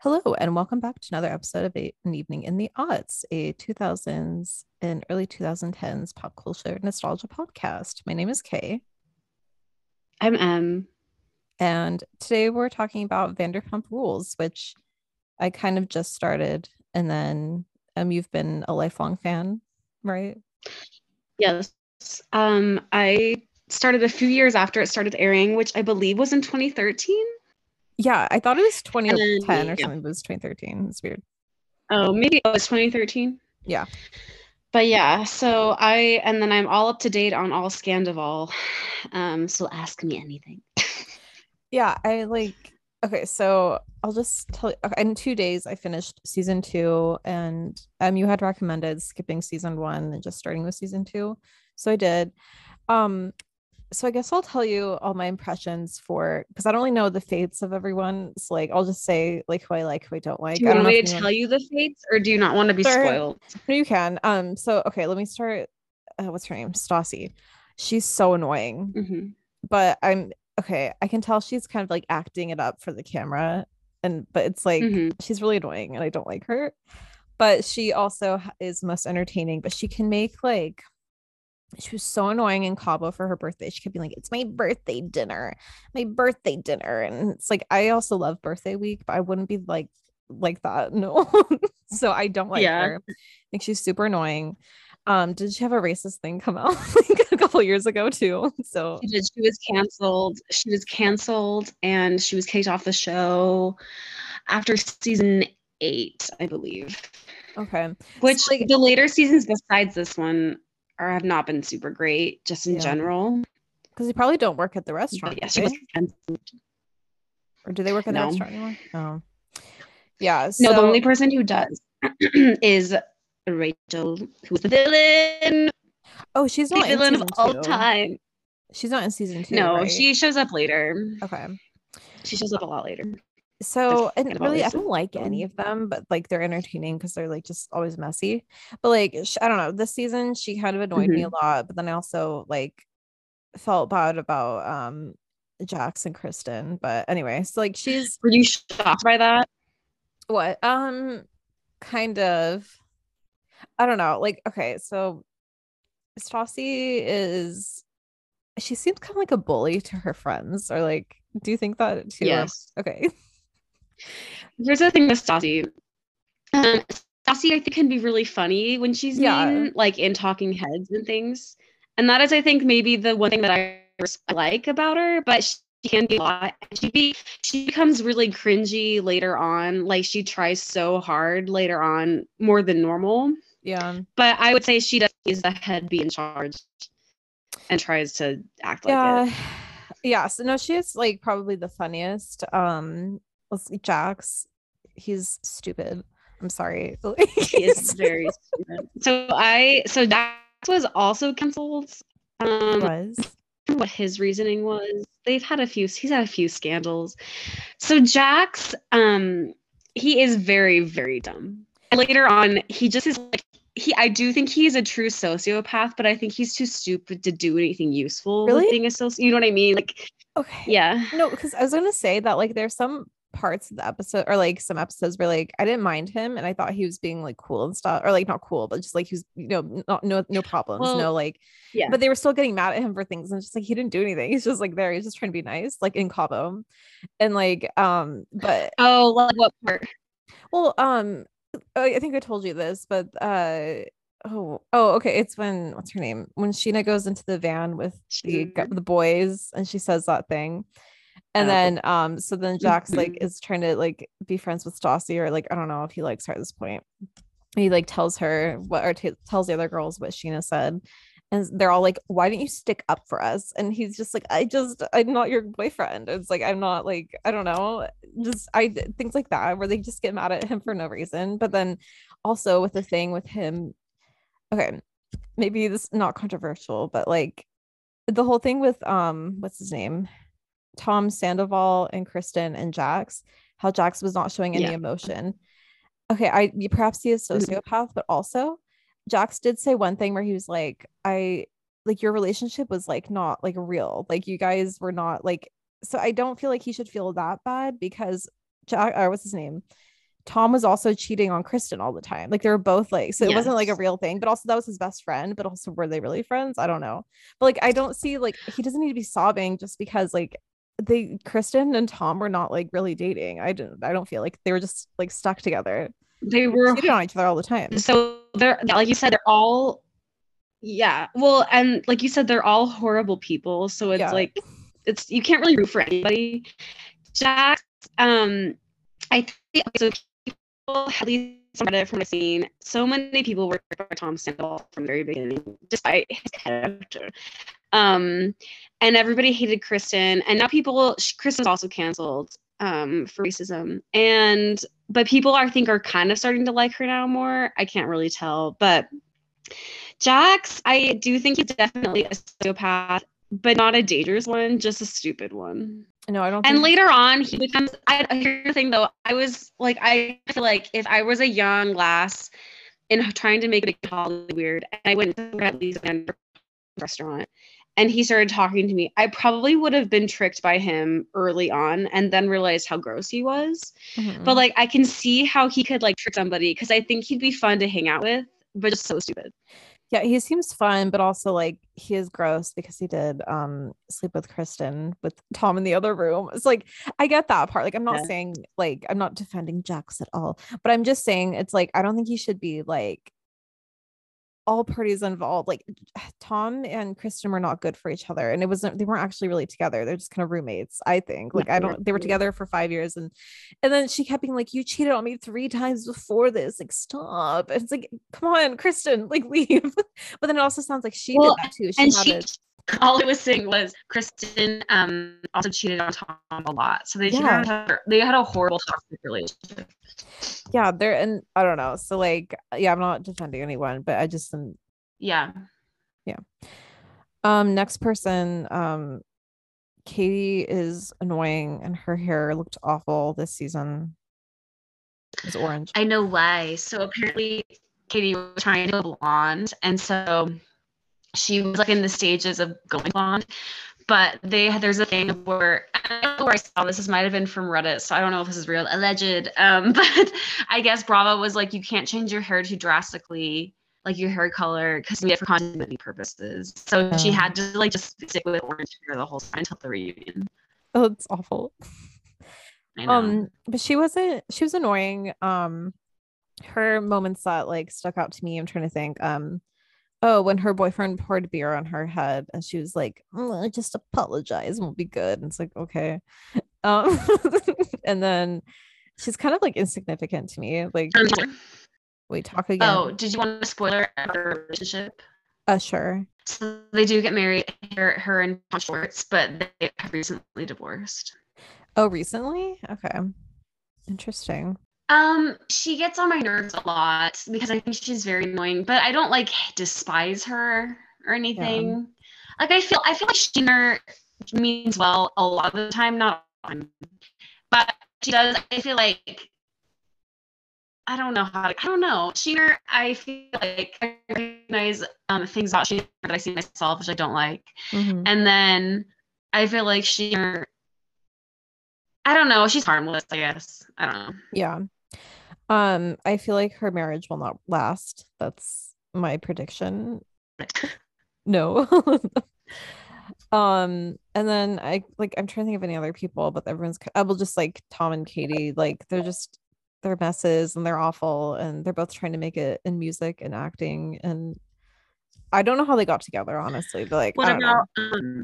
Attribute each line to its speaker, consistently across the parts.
Speaker 1: Hello, and welcome back to another episode of An Evening in the Aughts, a 2000s and early 2010s pop culture nostalgia podcast. My name is Kay,
Speaker 2: I'm M.
Speaker 1: and today we're talking about Vanderpump Rules, which I kind of just started, and then you've been a lifelong fan, right?
Speaker 2: Yes. I started a few years after it started airing, which I believe was in 2013.
Speaker 1: Yeah, I thought it was
Speaker 2: And then
Speaker 1: 2010 or
Speaker 2: yeah.
Speaker 1: something, but it was 2013. It's weird.
Speaker 2: Oh, maybe it was 2013.
Speaker 1: Yeah.
Speaker 2: But yeah, and then I'm all up to date on all Scandival. So ask me anything.
Speaker 1: Yeah, okay, so I'll just tell you, okay, in 2 days I finished season two, and you had recommended skipping season one and just starting with season two. So I did. Um, so I guess I'll tell you all my impressions for because I don't really know the fates of everyone. So like I'll just say like who I like, who I don't
Speaker 2: Do
Speaker 1: like.
Speaker 2: you
Speaker 1: I don't
Speaker 2: want
Speaker 1: know if
Speaker 2: me to
Speaker 1: anyone
Speaker 2: tell you the fates, or do you not want to be
Speaker 1: sure.
Speaker 2: spoiled?
Speaker 1: No, you can. So okay, let me start. What's her name? Stassi. She's so annoying,
Speaker 2: Hmm.
Speaker 1: but I'm okay. I can tell she's kind of like acting it up for the camera, and but it's like
Speaker 2: Hmm.
Speaker 1: she's really annoying, and I don't like her. But she also is most entertaining. But she can make like she was so annoying in Cabo for her birthday. She kept being like, "It's my birthday dinner," and it's like I also love birthday week, but I wouldn't be like that. No, so I don't like
Speaker 2: Yeah.
Speaker 1: her. I think she's super annoying. Did she have a racist thing come out like a couple years ago too? So
Speaker 2: She did. She was canceled. She was canceled and she was kicked off the show after season 8, I believe.
Speaker 1: okay, so
Speaker 2: Which
Speaker 1: like
Speaker 2: the later seasons besides this one have not been super great, just in
Speaker 1: yeah,
Speaker 2: general.
Speaker 1: because they probably don't work at the
Speaker 2: But
Speaker 1: restaurant,
Speaker 2: yeah,
Speaker 1: do
Speaker 2: she was
Speaker 1: they?
Speaker 2: canceled.
Speaker 1: Or do they work at the
Speaker 2: No.
Speaker 1: restaurant anymore? Oh, yeah.
Speaker 2: No, the
Speaker 1: So
Speaker 2: only person who does is Rachel, who's
Speaker 1: oh, she's
Speaker 2: the
Speaker 1: not in
Speaker 2: villain of
Speaker 1: season
Speaker 2: all
Speaker 1: two.
Speaker 2: time.
Speaker 1: She's not in season two,
Speaker 2: No,
Speaker 1: right?
Speaker 2: she shows up later.
Speaker 1: Okay.
Speaker 2: She shows up a lot later. That's
Speaker 1: So, and
Speaker 2: kind of
Speaker 1: really, I
Speaker 2: always
Speaker 1: don't like any of them, but like they're entertaining because they're like just always messy. But like, I don't know, this season she kind of annoyed me a
Speaker 2: Mhm.
Speaker 1: lot, but then I also like felt bad about Jax and Kristen. But anyway, so like she's
Speaker 2: Were you shocked by that?
Speaker 1: what? Kind of, I don't know. Like, okay, so Stassi is she seems kind of like a bully to her friends, or like, do you think that too? Or
Speaker 2: Yes.
Speaker 1: okay.
Speaker 2: Here's the thing with Stassi. Um, Stassi, I think, can be really funny when she's
Speaker 1: Yeah.
Speaker 2: mean, like in Talking Heads and things. And that is, I think, maybe the one thing that I like about her, but she can be a lot. She becomes really cringy later on. Like she tries so hard later on, more than normal.
Speaker 1: Yeah.
Speaker 2: But I would say she does use the head be in charge and tries to act like it.
Speaker 1: Yeah. Yeah. So no, she is like probably the funniest. Let's see, Jax. He's stupid. I'm sorry.
Speaker 2: He is very stupid. So Dax was also canceled.
Speaker 1: He
Speaker 2: Um,
Speaker 1: was.
Speaker 2: what his reasoning was. He's had a few scandals. So Jax, he is very, very dumb. And later on, he just is like I do think he's a true sociopath, but I think he's too stupid to do anything useful with
Speaker 1: Really?
Speaker 2: being a you know what I mean? Like,
Speaker 1: Okay.
Speaker 2: yeah.
Speaker 1: No, because I was gonna say that like there's some parts of the episode or like some episodes where like I didn't mind him and I thought he was being like cool and stuff, or like not cool, but just like he was, not no problems,
Speaker 2: Well,
Speaker 1: no like,
Speaker 2: yeah.
Speaker 1: but they were still getting mad at him for things and it's just like he didn't do anything. He's just like there, he's just trying to be nice, like in Cabo. And like but
Speaker 2: Oh, like what part?
Speaker 1: well I think I told you this, but okay, it's when what's her name? When Sheena goes into the van with
Speaker 2: Sure.
Speaker 1: the boys and she says that thing. And
Speaker 2: Oh.
Speaker 1: then so then Jax like
Speaker 2: Mhm.
Speaker 1: is trying to like be friends with Stassi, or like I don't know if he likes her at this point. He like tells her what, or tells the other girls what Sheena said. And they're all like, why didn't you stick up for us? And he's just like, I'm not your boyfriend. It's like, I'm not like, I don't know. Just, things like that, where they just get mad at him for no reason. But then also with the thing with him, okay, maybe this is not controversial, but like the whole thing with, what's his name? Tom Sandoval and Kristen and Jax, how Jax was not showing any
Speaker 2: Yeah.
Speaker 1: emotion. Okay, perhaps he is
Speaker 2: Mhm.
Speaker 1: sociopath, but also Jax did say one thing where he was like, I like your relationship was like not like real. Like you guys were not like, so I don't feel like he should feel that bad because Jack, or what's his name? Tom was also cheating on Kristen all the time. Like they were both like, so it wasn't like a
Speaker 2: Yes.
Speaker 1: real thing, but also that was his best friend, but also were they really friends? I don't know. But like I don't see like he doesn't need to be sobbing just because like Kristen and Tom were not like really dating. I don't feel like they were just like stuck together.
Speaker 2: They
Speaker 1: They
Speaker 2: were
Speaker 1: cheated on each other all the time.
Speaker 2: so they're like you said, they're all yeah. Well, and like you said, they're all horrible people. So it's
Speaker 1: Yeah.
Speaker 2: like it's you can't really root for anybody. Jax, I think so people at least on Reddit from the scene, so many people were for Tom Sandoval from the very beginning, despite his character. And everybody hated Kristen, and now Kristen's also canceled for racism, but people I think are kind of starting to like her now more. I can't really tell, but Jax, I do think he's definitely a sociopath, but not a dangerous one, just a stupid one.
Speaker 1: No, I don't
Speaker 2: And
Speaker 1: think
Speaker 2: later on, he becomes. Here's the thing, though. I feel like if I was a young lass and trying to make it Hollywood weird, and I went to at least a restaurant, and he started talking to me, I probably would have been tricked by him early on, and then realized how gross he was. But like, I can see how he could like trick somebody because I think he'd be fun to hang out with, but just so stupid.
Speaker 1: yeah, he seems fun, but also like he is gross because he did sleep with Kristen with Tom in the other room. It's like I get that part. Like I'm not
Speaker 2: Yeah.
Speaker 1: saying like I'm not defending Jax at all, but I'm just saying it's like I don't think he should be like all parties involved. Like Tom and Kristen were not good for each other, and they weren't actually really together. They're just kind of roommates, I think. Like I don't they were together for 5 years, and then she kept being like, you cheated on me 3 times before this, like stop. And it's like, come on, Kristen, like leave. But then it also sounds like she did that too.
Speaker 2: All I was saying was Kristen also cheated on Tom a lot. So they cheated on her. They had a horrible toxic relationship.
Speaker 1: Yeah, they're and I don't know. So like yeah, I'm not defending anyone, but I just
Speaker 2: yeah.
Speaker 1: Next person, Katie is annoying and her hair looked awful this season. It was orange.
Speaker 2: I know why. So apparently Katie was trying to go blonde, and so she was like in the stages of going blonde. But there's a thing where I don't know where I saw this. This might have been from Reddit, so I don't know if this is real, alleged. But I guess Bravo was like, you can't change your hair too drastically, like your hair color, because you need it for continuity purposes. So she had to like just stick with orange hair the whole time until the reunion.
Speaker 1: Oh, it's awful.
Speaker 2: I know.
Speaker 1: But she was annoying. Her moments that like stuck out to me, I'm trying to think. Oh, when her boyfriend poured beer on her head and she was like, just apologize, won't be good. And it's like, okay. And then she's kind of like insignificant to me. Like, wait, talk again.
Speaker 2: Oh, did you want a spoiler of their relationship?
Speaker 1: Sure.
Speaker 2: So they do get married, her and Tom Schwartz, but they have recently divorced.
Speaker 1: Oh, recently? Okay. Interesting.
Speaker 2: She gets on my nerves a lot because I think she's very annoying, but I don't like despise her or anything. Yeah. Like I feel like Scheana means well a lot of the time, not all the time, but she does. I feel like I don't know. Scheana, I feel like I recognize things about Scheana that I see myself, which I don't like. Mm-hmm. And then I feel like Scheana, I don't know. She's harmless, I guess. I don't know.
Speaker 1: Yeah. I feel like her marriage will not last. That's my prediction. No. And then I'm trying to think of any other people, but I will just like Tom and Katie, like they're messes and they're awful and they're both trying to make it in music and acting, and I don't know how they got together, honestly, but like I don't know.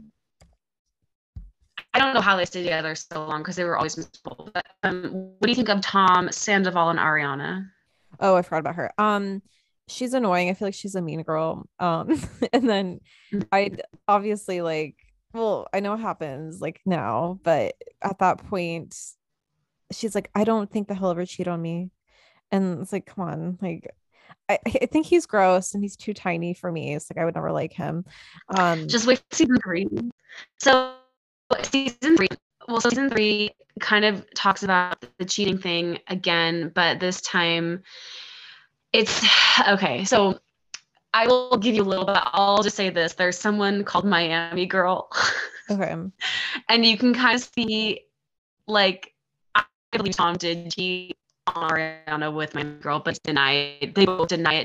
Speaker 2: I don't know how they stayed together so long because they were always miserable. But what do you think of Tom Sandoval and Ariana?
Speaker 1: Oh, I forgot about her. She's annoying. I feel like she's a mean girl. And then I obviously like, well, I know what happens like now, but at that point, she's like, I don't think that he'll ever cheat on me. And it's like, come on, like I think he's gross and he's too tiny for me. It's like I would never like him.
Speaker 2: Just wait for season 3. So season 3 kind of talks about the cheating thing again, but this time it's okay. So I will give you a little bit. I'll just say this: there's someone called Miami Girl.
Speaker 1: Okay.
Speaker 2: And you can kind of see, like, I believe Tom did cheat Ariana with my girl, but they both deny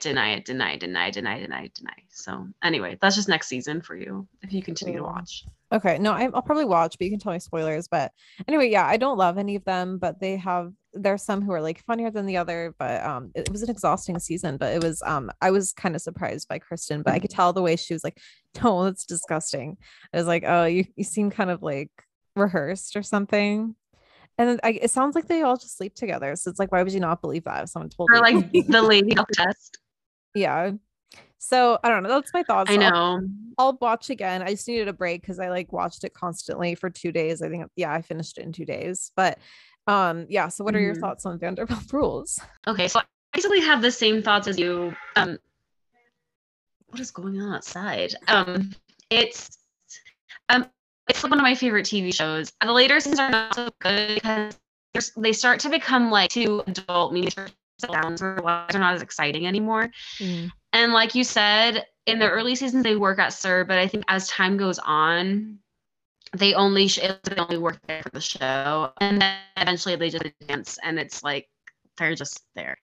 Speaker 2: it. So anyway, that's just next season for you if you continue to watch.
Speaker 1: Okay, no, I'll probably watch, but you can tell me spoilers. But anyway, yeah, I don't love any of them, but there's some who are like funnier than the other. But it was an exhausting season, but it was I was kind of surprised by Kristen, but I could tell the way she was like, no, that's disgusting. I was like, oh, you seem kind of like rehearsed or something. And then it sounds like they all just sleep together. So it's like, why would you not believe that if someone told
Speaker 2: Or
Speaker 1: you?
Speaker 2: like the lady of the test.
Speaker 1: Yeah. So I don't know. That's my thoughts.
Speaker 2: I know.
Speaker 1: I'll watch again. I just needed a break because I like watched it constantly for 2 days. I think I finished it in 2 days. But yeah. So what are your thoughts on Vanderpump Rules?
Speaker 2: Okay, so I basically have the same thoughts as you. What is going on outside? It's one of my favorite TV shows. The later seasons are not so good because they start to become like too adult, meaning they're not as exciting anymore. And like you said, in the early seasons they work at SUR, but I think as time goes on, they only work there for the show, and then eventually they just dance, and it's like they're just there.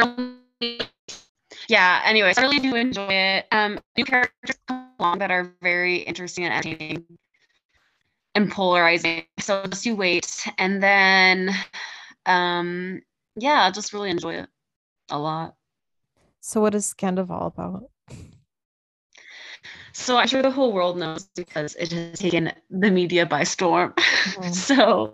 Speaker 2: Yeah. Anyway, so I really do enjoy it. New characters come along that are very interesting and entertaining and polarizing. So just you wait, and then yeah, I just really enjoy it a lot.
Speaker 1: So what is Scandoval about?
Speaker 2: So I'm sure the whole world knows because it has taken the media by storm. So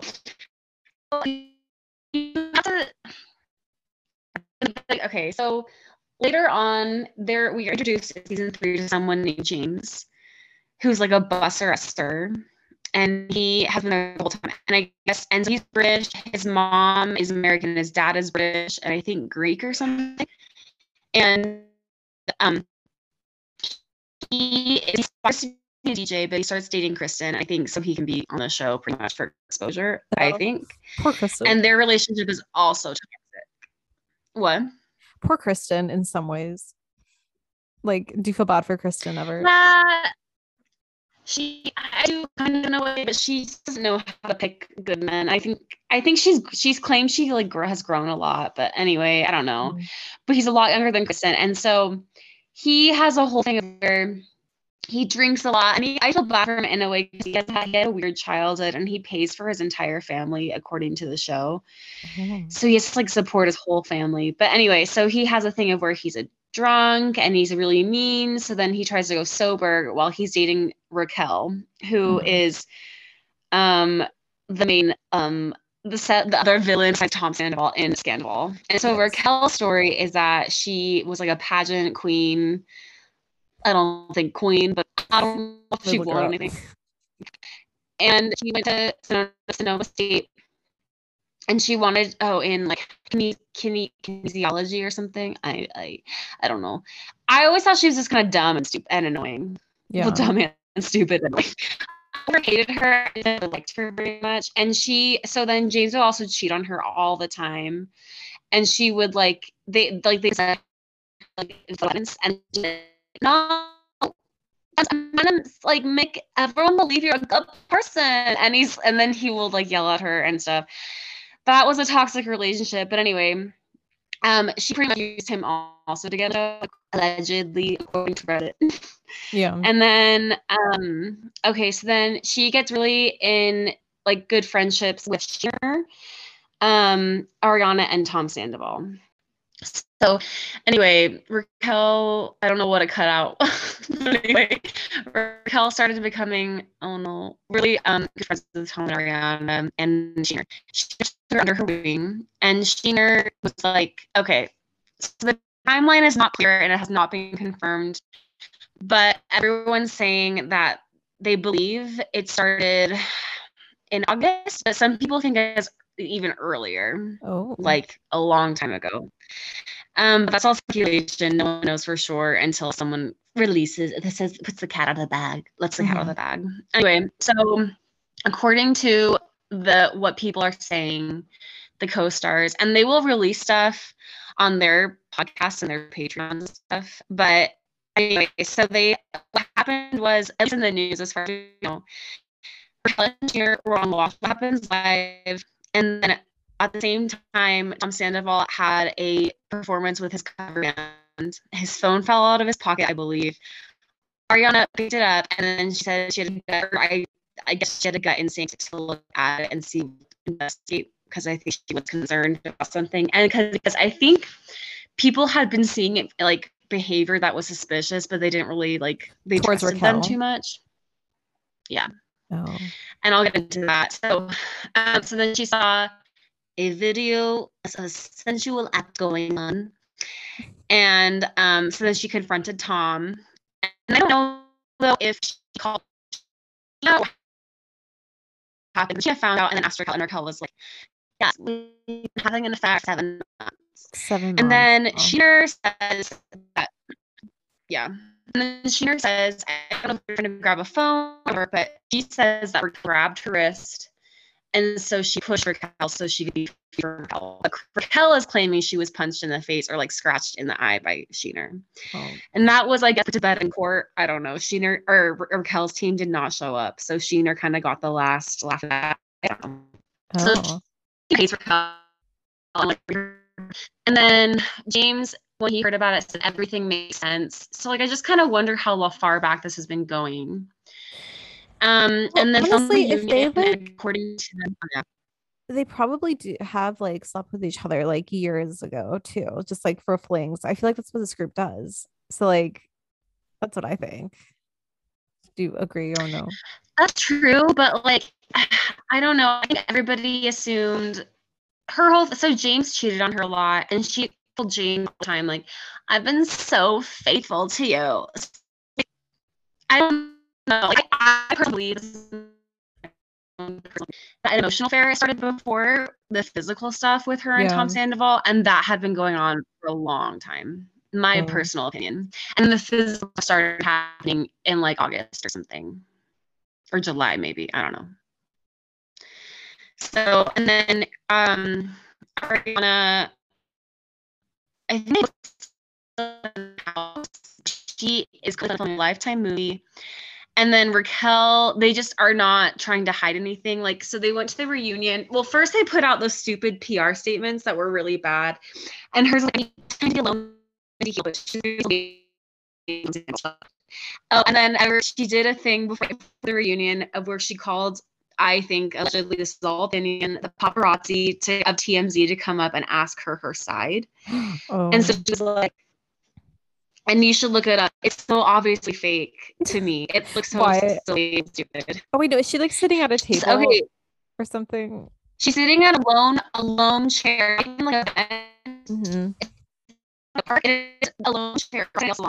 Speaker 2: okay, so later on, we are introduced in season 3 to someone named James, who's like a busser at SUR, and he has been there the whole time. And I guess, and so he's British. His mom is American, his dad is British, and I think Greek or something. And he starts to be a DJ, but he starts dating Kristen, I think, so he can be on the show pretty much for exposure, I think.
Speaker 1: Poor Kristen.
Speaker 2: And their relationship is also toxic. What?
Speaker 1: Poor Kristen in some ways. Like, do you feel bad for Kristen ever?
Speaker 2: I do kind of know it, but she doesn't know how to pick good men. I think she's claimed she like has grown a lot, but anyway, I don't know. But he's a lot younger than Kristen, and so he has a whole thing where he drinks a lot, and I feel bad for him in a way because he had a weird childhood, and he pays for his entire family according to the show. So he has to like support his whole family. But anyway, so he has a thing of where he's a drunk and he's really mean. So then he tries to go sober while he's dating Raquel, who is the main the other villain besides Tom Sandoval in Scandal. And so Raquel's story is that she was like a pageant queen. I don't think queen, but I don't know if she won anything. And she went to Sonoma State, and she wanted in like kinesiology or something. I don't know. I always thought she was just kind of dumb and stupid and annoying. Yeah, well, dumb and stupid. And like, I hated her. I never liked her very much. And so then James would also cheat on her all the time, and she would they said and no. I'm gonna like make everyone believe you're a good person, and then he will like yell at her and stuff. That was a toxic relationship. But anyway, she pretty much used him also to get allegedly, according to Reddit. Yeah. And then okay, so then she gets really in like good friendships with Scheana, Ariana, and Tom Sandoval. So anyway, Raquel, I don't know what to cut out. But anyway, Raquel started becoming, really good friends with Tom and Ariana and Scheana. She took her under her wing, and Scheana was like, okay, so the timeline is not clear and it has not been confirmed, but everyone's saying that they believe it started in August, but some people think it's even earlier, like a long time ago. But that's all speculation. No one knows for sure until someone releases it. Says puts the cat out of the bag. Lets the cat out of the bag. Anyway, so according to what people are saying, the co-stars, and they will release stuff on their podcasts and their Patreon stuff. But anyway, so what happened was, at least in the news, as far as Raquel and Scheana were on What Happens Live, and then at the same time, Tom Sandoval had a performance with his cover band. His phone fell out of his pocket, I believe. Ariana picked it up, and then she said she had I guess she had a gut instinct to look at it and see, investigate, because I think she was concerned about something, and because I think people had been seeing it like behavior that was suspicious, but they didn't really like they
Speaker 1: Towards
Speaker 2: trusted
Speaker 1: Raquel.
Speaker 2: them too much. Yeah.
Speaker 1: Oh.
Speaker 2: And I'll get into that. So then she saw a video, a sensual act going on, and so then she confronted Tom. And I don't know though if she called what happened. She found out and then asked Raquel, and Raquel was like, "Yes, we've been having an affair 7 months."
Speaker 1: 7 months.
Speaker 2: And then Sheena says that, yeah. And then Sheena says, I don't know if they're going to grab a phone, but she says that Raquel grabbed her wrist, and so she pushed Raquel so she could be Raquel. But Raquel is claiming she was punched in the face or like scratched in the eye by Sheena. Oh. And that was, I guess, put to bed in court. I don't know. Sheena or Raquel's team did not show up, so Sheena kind of got the last laugh at that. So she hates Raquel. And then James, when he heard about it, said everything makes sense. So like I just kind of wonder how far back this has been going. And then
Speaker 1: honestly, if they like,
Speaker 2: according to them,
Speaker 1: they probably do have like slept with each other like years ago too, just like for flings. I feel like that's what this group does. So like that's what I think. Do you agree or no?
Speaker 2: That's true, but like I don't know. I think everybody assumed so James cheated on her a lot, and she told James all the time, like, I've been so faithful to you. I don't know. Like, I personally that emotional affair started before the physical stuff with her and Tom Sandoval, and that had been going on for a long time. My personal opinion. And the physical started happening in like August or something. Or July, maybe. I don't know. So, and then Ariana, I think she is going to film a Lifetime movie. And then Raquel, they just are not trying to hide anything. Like, so they went to the reunion. Well, first they put out those stupid PR statements that were really bad. And hers like, alone. And then she did a thing before the reunion of where she called, I think allegedly, this is all opinion, the paparazzi of TMZ to come up and ask her side. And so she was like, and you should look it up. It's so obviously fake to me. It looks so silly and stupid.
Speaker 1: Oh wait, no, is she like sitting at a table or something?
Speaker 2: She's sitting at a lone chair, like a lone chair.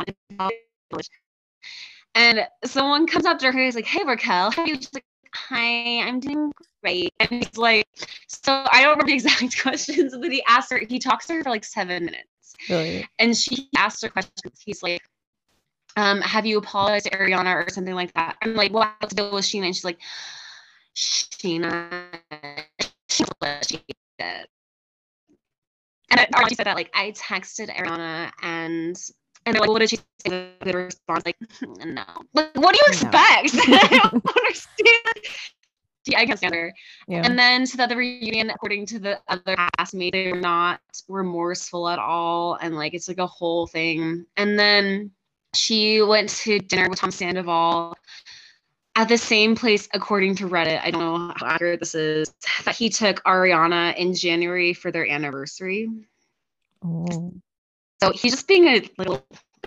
Speaker 2: And someone comes up to her, he's like, "Hey Raquel, how are you?" She's like, "Hi, I'm doing great." And he's like, so I don't remember the exact questions, but he talks to her for like 7 minutes.
Speaker 1: Really?
Speaker 2: And she asked her questions. He's like, have you apologized to Ariana or something like that? I'm like, well, what's the deal with Sheena? And she's like, Sheena, she did. And she said that, like, I texted Ariana and they're like, what did she say? The response, like, no. Like, what do you expect? I don't understand. Yeah, I can't stand her. Yeah. And then to the other reunion, according to the other castmates, they're not remorseful at all. And like, it's like a whole thing. And then she went to dinner with Tom Sandoval at the same place, according to Reddit. I don't know how accurate this is, that he took Ariana in January for their anniversary.
Speaker 1: Oh.
Speaker 2: So he's just being a little...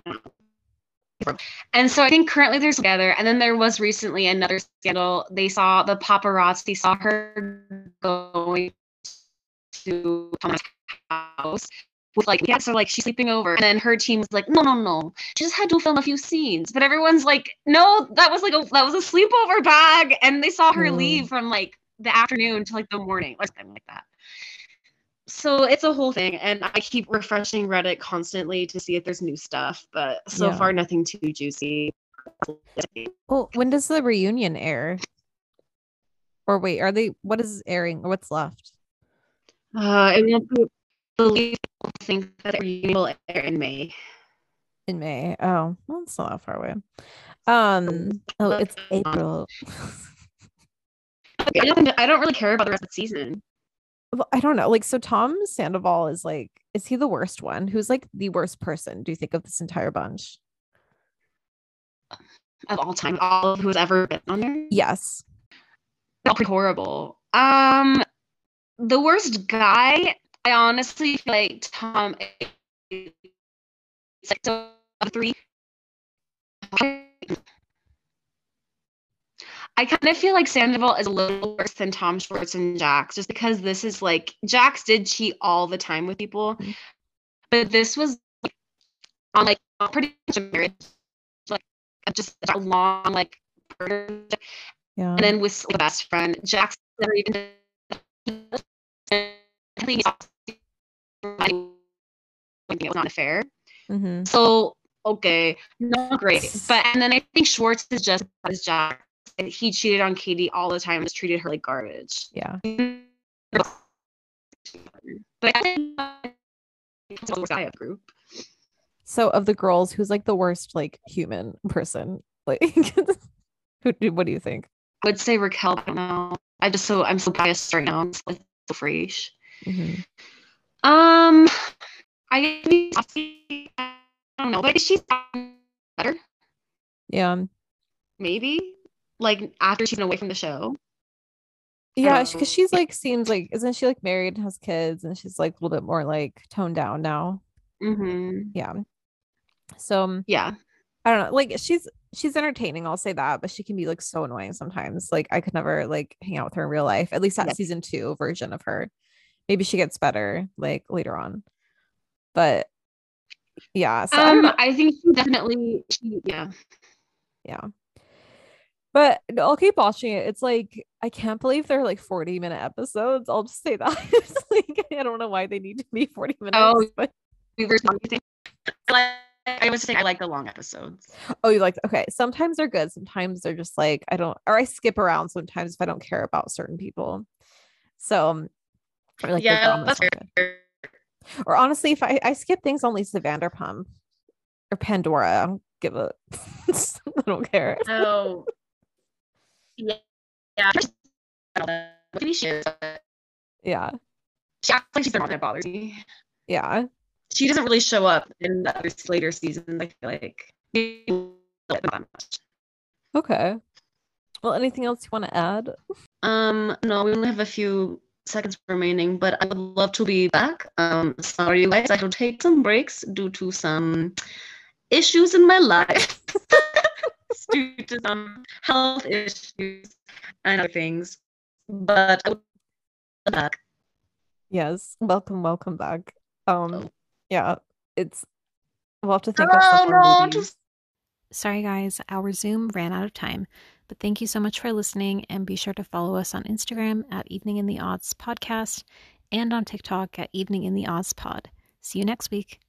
Speaker 2: And so I think currently they're together. And then there was recently another scandal. The paparazzi saw her going to Tom's house with like, yeah, so like she's sleeping over. And then her team was like, no. She just had to film a few scenes. But everyone's like, no, that was a sleepover bag. And they saw her leave from like the afternoon to like the morning or something like that. So it's a whole thing, and I keep refreshing Reddit constantly to see if there's new stuff, but so far nothing too juicy.
Speaker 1: Well, when does the reunion air? Or wait, what is airing or what's left?
Speaker 2: I won't believe think that the reunion will air in May.
Speaker 1: In May. Oh, well, it's not that far away. It's April.
Speaker 2: I don't really care about the rest of the season.
Speaker 1: Well, I don't know. Like, so Tom Sandoval is like, is he the worst one? Who's like the worst person, do you think, of this entire bunch?
Speaker 2: Of all time, all of who's ever been on there.
Speaker 1: Yes.
Speaker 2: They're all pretty horrible. The worst guy, I honestly feel like Tom is like so of three. I kind of feel like Sandoval is a little worse than Tom Schwartz and Jax, just because this is like Jax did cheat all the time with people, but this was like, on like pretty much a marriage, like just a long like,
Speaker 1: Yeah.
Speaker 2: and then with the best friend, Jax never even did. It was not fair.
Speaker 1: Mm-hmm.
Speaker 2: So okay, not great. But and then I think Schwartz is just as Jax. He cheated on Katie all the time and just treated her like garbage.
Speaker 1: Yeah.
Speaker 2: But I think it's the worst guy of the group.
Speaker 1: So of the girls, who's like the worst like human person? Like what do you think?
Speaker 2: I would say Raquel. I don't know. I'm so biased right now. It's like so fresh.
Speaker 1: Mm-hmm.
Speaker 2: I don't know, but she's better.
Speaker 1: Yeah.
Speaker 2: Maybe like after she's been away from the show.
Speaker 1: Yeah, because she's like seems like isn't she like married and has kids and she's like a little bit more like toned down now.
Speaker 2: Mm-hmm.
Speaker 1: Yeah. So
Speaker 2: yeah,
Speaker 1: I don't know. Like she's entertaining, I'll say that, but she can be like so annoying sometimes. Like I could never like hang out with her in real life. At least that season 2 version of her. Maybe she gets better like later on. But yeah, so
Speaker 2: I think she definitely yeah.
Speaker 1: But I'll keep watching it. It's like I can't believe they're like 40-minute episodes. I'll just say that. It's like I don't know why they need to be 40 minutes.
Speaker 2: Oh,
Speaker 1: but
Speaker 2: I was saying I like the long episodes.
Speaker 1: Oh, you like okay. Sometimes they're good. Sometimes they're just like I don't or I skip around sometimes if I don't care about certain people. So or like
Speaker 2: yeah, that's fair.
Speaker 1: Or honestly, if I skip things on Lisa Vanderpump or Pandora, I don't give a I don't care.
Speaker 2: Oh. Yeah. Maybe she is.
Speaker 1: Yeah.
Speaker 2: She acts like she's the one that bothers me.
Speaker 1: Yeah.
Speaker 2: She doesn't really show up in the other later seasons. I feel like.
Speaker 1: Okay. Well, anything else you want to add?
Speaker 2: No, we only have a few seconds remaining, but I would love to be back. Sorry, guys, I will take some breaks due to some issues in my life. Due to some health issues and other things, but I will be back.
Speaker 1: Yes, welcome back. Yeah, we'll have to think
Speaker 2: of
Speaker 1: some more
Speaker 2: movies.
Speaker 3: Sorry guys, our Zoom ran out of time, but thank you so much for listening, and be sure to follow us on Instagram at Evening in the Odds Podcast and on TikTok at Evening in the Odds Pod. See you next week.